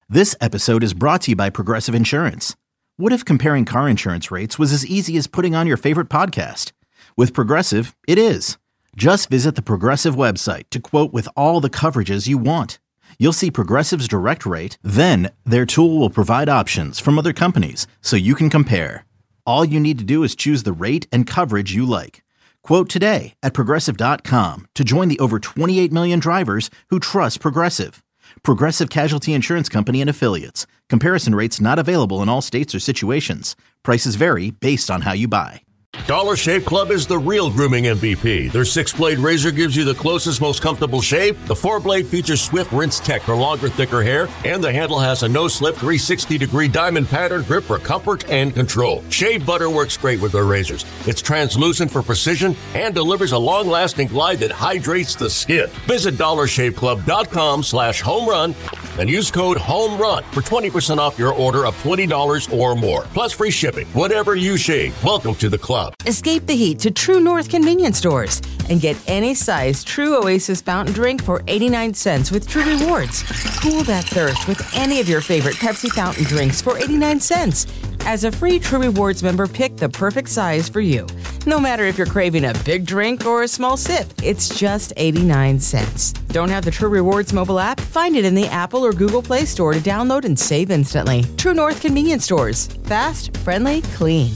This episode is brought to you by Progressive Insurance. What if comparing car insurance rates was as easy as putting on your favorite podcast? With Progressive, it is. Just visit the Progressive website to quote with all the coverages you want. You'll see Progressive's direct rate, then their tool will provide options from other companies so you can compare. All you need to do is choose the rate and coverage you like. Quote today at Progressive.com to join the over 28 million drivers who trust Progressive. Progressive Casualty Insurance Company and Affiliates. Comparison rates not available in all states or situations. Prices vary based on how you buy. Dollar Shave Club is the real grooming MVP. Their 6-blade razor gives you the closest, most comfortable shave. The 4-blade features swift rinse tech for longer, thicker hair. And the handle has a no-slip 360-degree diamond pattern grip for comfort and control. Shave butter works great with their razors. It's translucent for precision and delivers a long-lasting glide that hydrates the skin. Visit DollarShaveClub.com/homerun and use code HOMERUN for 20% off your order of $20 or more. Plus free shipping. Whatever you shave, welcome to the club. Escape the heat to True North convenience stores and get any size True Oasis fountain drink for 89 cents with True Rewards. Cool that thirst with any of your favorite Pepsi fountain drinks for 89 cents. As a free True Rewards member, pick the perfect size for you. No matter if you're craving a big drink or a small sip, it's just 89 cents. Don't have the True Rewards mobile app? Find it in the Apple or Google Play Store to download and save instantly. True North convenience stores. Fast, friendly, clean.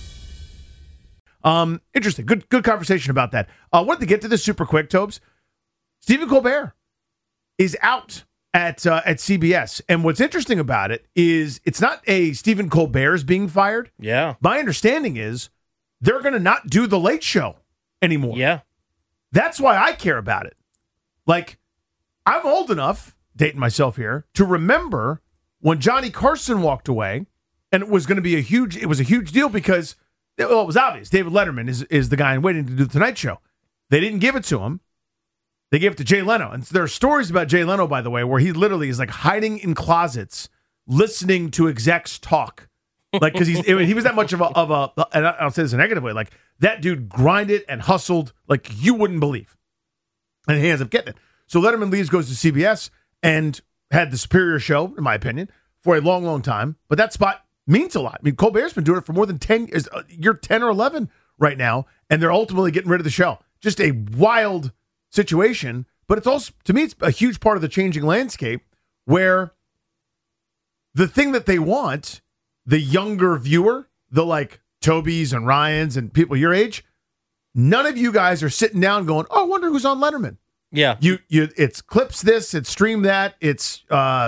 Interesting. Good conversation about that. I wanted to get to this super quick, Tobes. Stephen Colbert is out at CBS. And what's interesting about it is it's not a Stephen Colbert's being fired. Yeah. My understanding is they're going to not do the Late Show anymore. Yeah. That's why I care about it. Like, I'm old enough, dating myself here, to remember when Johnny Carson walked away, and it was going to be a huge deal because, well, it was obvious. David Letterman is the guy in waiting to do the Tonight Show. They didn't give it to him. They gave it to Jay Leno. And there are stories about Jay Leno, by the way, where he literally is like hiding in closets, listening to execs talk. Like, because he was that much of a, and I'll say this in a negative way, like that dude grinded and hustled like you wouldn't believe. And he ends up getting it. So Letterman leaves, goes to CBS, and had the superior show, in my opinion, for a long, long time. But that spot means a lot. I mean, Colbert's been doing it for more than 10 years. You're 10 or 11 right now, and they're ultimately getting rid of the show. Just a wild situation, but it's also, to me, it's a huge part of the changing landscape where the thing that they want, the younger viewer, the like Tobys and Ryans and people your age, none of you guys are sitting down going, oh, I wonder who's on Letterman. Yeah. It's clips this, it's stream that, it's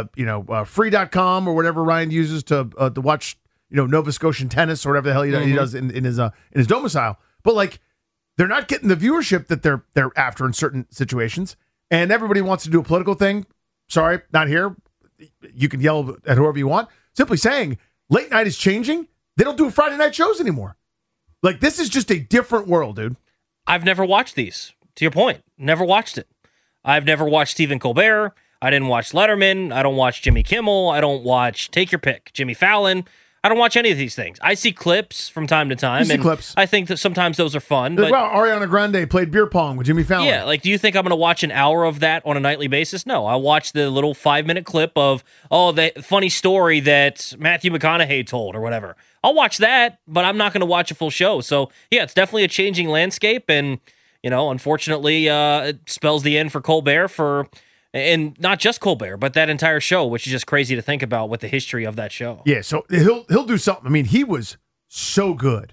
free.com or whatever Ryan uses to watch, Nova Scotian tennis or whatever the hell he does in his domicile. But like, they're not getting the viewership that they're after in certain situations, and everybody wants to do a political thing. Sorry, not here. You can yell at whoever you want. Simply saying, late night is changing. They don't do Friday night shows anymore. Like, this is just a different world, dude. I've never watched these. To your point, never watched it. I've never watched Stephen Colbert. I didn't watch Letterman. I don't watch Jimmy Kimmel. I don't watch, take your pick, Jimmy Fallon. I don't watch any of these things. I see clips from time to time. You see clips. I think that sometimes those are fun. But, well, Ariana Grande played beer pong with Jimmy Fallon. Yeah, like, do you think I'm going to watch an hour of that on a nightly basis? No, I watch the little 5-minute clip of, the funny story that Matthew McConaughey told or whatever. I'll watch that, but I'm not going to watch a full show. So, yeah, it's definitely a changing landscape, and, unfortunately, it spells the end for Colbert and not just Colbert, but that entire show, which is just crazy to think about with the history of that show. Yeah, so he'll do something. I mean, he was so good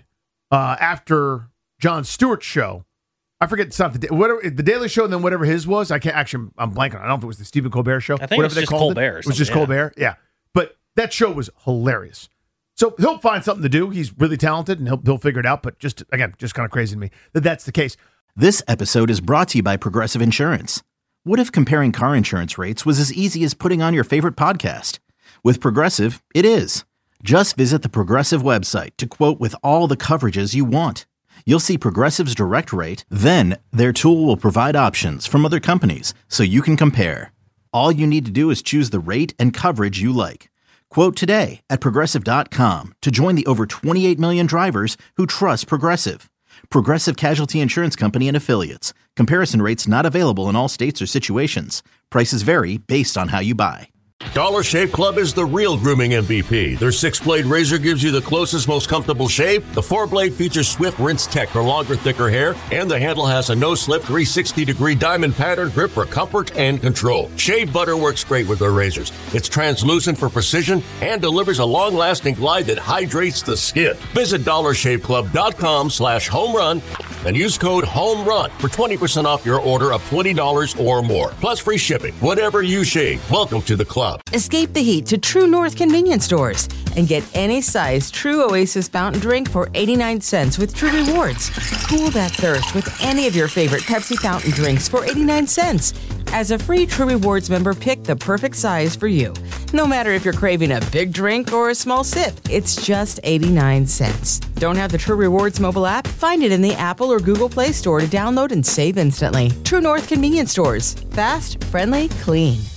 after Jon Stewart's show. I forget something. Whatever the Daily Show, and then whatever his was. I'm blanking on. I don't know if it was the Stephen Colbert Show. I think it was just Colbert. It was just Colbert. Yeah, but that show was hilarious. So he'll find something to do. He's really talented, and he'll figure it out. But just kind of crazy to me that's the case. This episode is brought to you by Progressive Insurance. What if comparing car insurance rates was as easy as putting on your favorite podcast? With Progressive, it is. Just visit the Progressive website to quote with all the coverages you want. You'll see Progressive's direct rate, then their tool will provide options from other companies so you can compare. All you need to do is choose the rate and coverage you like. Quote today at Progressive.com to join the over 28 million drivers who trust Progressive. Progressive Casualty Insurance Company and Affiliates. Comparison rates not available in all states or situations. Prices vary based on how you buy. Dollar Shave Club is the real grooming MVP. Their 6-blade razor gives you the closest, most comfortable shave. The 4-blade features Swift Rinse Tech for longer, thicker hair, and the handle has a no-slip 360-degree diamond pattern grip for comfort and control. Shave butter works great with their razors. It's translucent for precision and delivers a long-lasting glide that hydrates the skin. Visit DollarShaveClub.com/homerun and use code HOMERUN for 20% off your order of $20 or more. Plus free shipping. Whatever you shave, welcome to the club. Escape the heat to True North convenience stores and get any size True Oasis fountain drink for 89 cents with True Rewards. Cool that thirst with any of your favorite Pepsi fountain drinks for 89 cents. As a free True Rewards member, pick the perfect size for you. No matter if you're craving a big drink or a small sip, it's just 89 cents. Don't have the True Rewards mobile app? Find it in the Apple or Google Play Store to download and save instantly. True North convenience stores. Fast, friendly, clean.